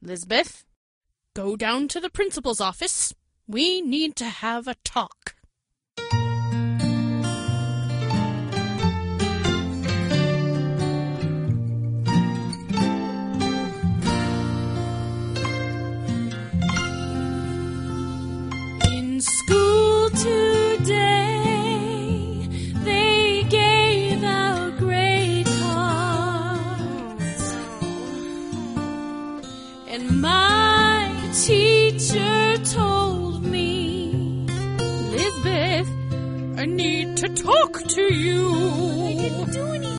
Lisbeth, go down to the principal's office. We need to have a talk. In school today, they gave out grade cards, and my teacher told me, Lisbeth, I need to talk to you.